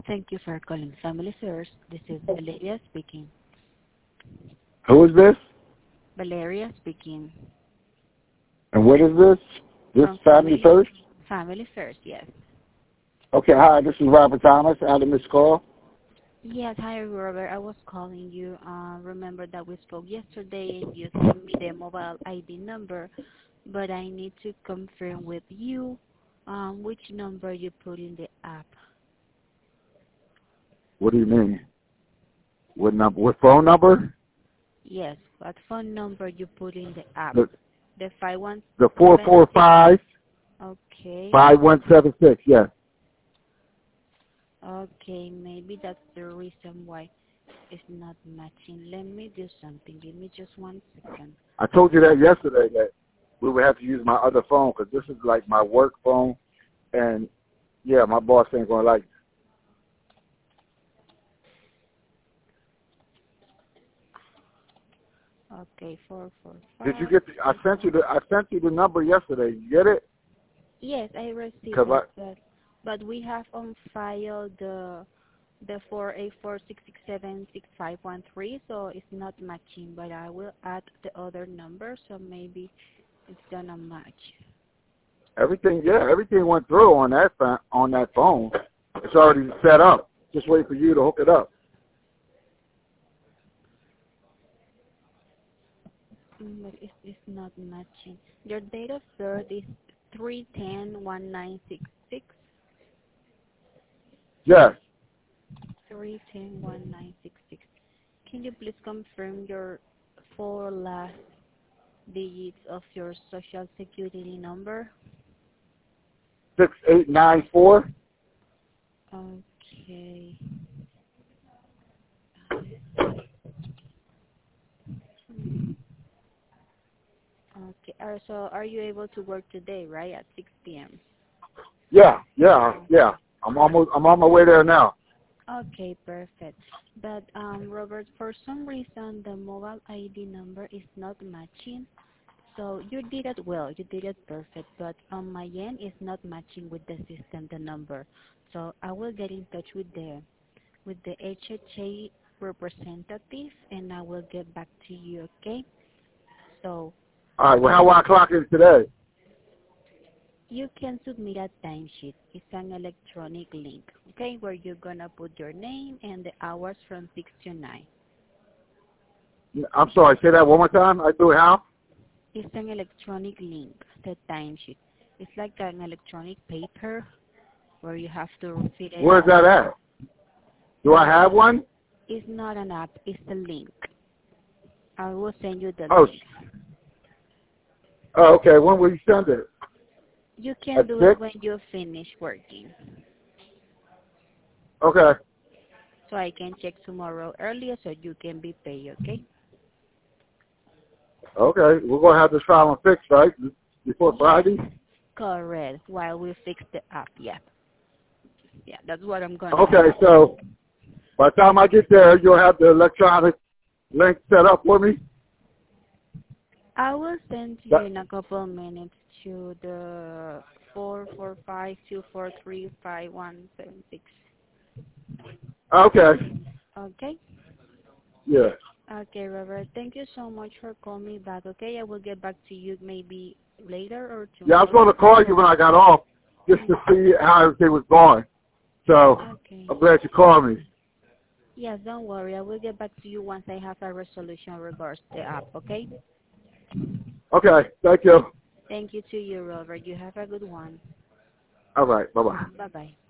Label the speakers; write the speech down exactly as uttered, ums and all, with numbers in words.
Speaker 1: Thank you for calling Family First. This is Valeria speaking.
Speaker 2: Who is this?
Speaker 1: Valeria speaking.
Speaker 2: And what is this? This
Speaker 1: From
Speaker 2: Family
Speaker 1: Family
Speaker 2: First?
Speaker 1: Family First, yes.
Speaker 2: Okay, hi, this is Robert Thomas. I had a missed call.
Speaker 1: Yes, hi Robert. I was calling you. Uh, remember that we spoke yesterday and you sent me the mobile I D number, but I need to confirm with you um, which number you put in the app.
Speaker 2: What do you mean? What number? What phone number?
Speaker 1: Yes, what phone number you put in the app?
Speaker 2: The
Speaker 1: The five one
Speaker 2: the four
Speaker 1: seven
Speaker 2: four
Speaker 1: six.
Speaker 2: five
Speaker 1: Okay.
Speaker 2: five one seven six. Yes.
Speaker 1: Okay, maybe that's the reason why it's not matching. Let me do something. Give me just one second.
Speaker 2: I told you that yesterday that we would have to use my other phone because this is like my work phone, and yeah, my boss ain't gonna like it.
Speaker 1: Okay, four four
Speaker 2: Did you
Speaker 1: five.
Speaker 2: get? The, I sent you the. I sent you the number yesterday. You get it?
Speaker 1: Yes, I received
Speaker 2: Cause
Speaker 1: it,
Speaker 2: I,
Speaker 1: but but we have on file the the four eight four six six seven six five one three, so it's not matching. But I will add the other number, so maybe it's gonna match.
Speaker 2: everything. Yeah, everything went through on that phone. On that phone. It's already set up. Just wait for you to hook it up.
Speaker 1: Mm, but it's, it's not matching. Your date of birth is three ten one nine six six.
Speaker 2: Yes.
Speaker 1: three ten one nine six six. Can you please confirm your four last digits of your social security number?
Speaker 2: Six eight nine four.
Speaker 1: Okay. Okay. Uh, so are you able to work today, right, at six p m?
Speaker 2: Yeah, yeah, yeah. I'm almost. I'm on my way there now.
Speaker 1: Okay, perfect. But um, Robert, for some reason the mobile I D number is not matching. So you did it well, you did it perfect, but on my end it's not matching with the system, the number. So I will get in touch with the with the H H A representative and I will get back to you, okay? So
Speaker 2: All right. Well, how I clock in today?
Speaker 1: you can submit a timesheet. It's an electronic link, okay, where you're gonna put your name and the hours from six to nine.
Speaker 2: I'm sorry. Say that one more time. I do it how?
Speaker 1: It's an electronic link, the timesheet. It's like an electronic paper where you have to fill it
Speaker 2: Where's
Speaker 1: out.
Speaker 2: that at? Do I have one?
Speaker 1: It's not an app, it's the link. I will send you the
Speaker 2: Oh.
Speaker 1: link.
Speaker 2: Oh, okay. When will you send it?
Speaker 1: You can
Speaker 2: At
Speaker 1: do it
Speaker 2: six?
Speaker 1: when you finish working.
Speaker 2: Okay.
Speaker 1: So I can check tomorrow earlier so you can be paid, okay?
Speaker 2: Okay. We're gonna have this problem fixed, right? Before
Speaker 1: Yes,
Speaker 2: Friday.
Speaker 1: correct. While we fix the app, yeah. Yeah, that's what I'm going to do.
Speaker 2: Okay. So by the time I get there, you'll have the electronic link set up for me.
Speaker 1: I will send you
Speaker 2: That,
Speaker 1: in a couple of minutes to the four four five two four three five one seven six.
Speaker 2: okay.
Speaker 1: Okay?
Speaker 2: Yeah.
Speaker 1: Okay, Robert. Thank you so much for calling me back, okay? I will get back to you maybe later or
Speaker 2: Yeah. I was
Speaker 1: tomorrow.
Speaker 2: going to call you when I got off just to see how everything was going. So
Speaker 1: Okay.
Speaker 2: I'm glad you called me.
Speaker 1: Yes, don't worry. I will get back to you once I have a resolution regards the app, okay?
Speaker 2: Okay. Thank you.
Speaker 1: Thank you to you, Robert. You have a good one.
Speaker 2: All right. Bye bye.
Speaker 1: Bye-bye.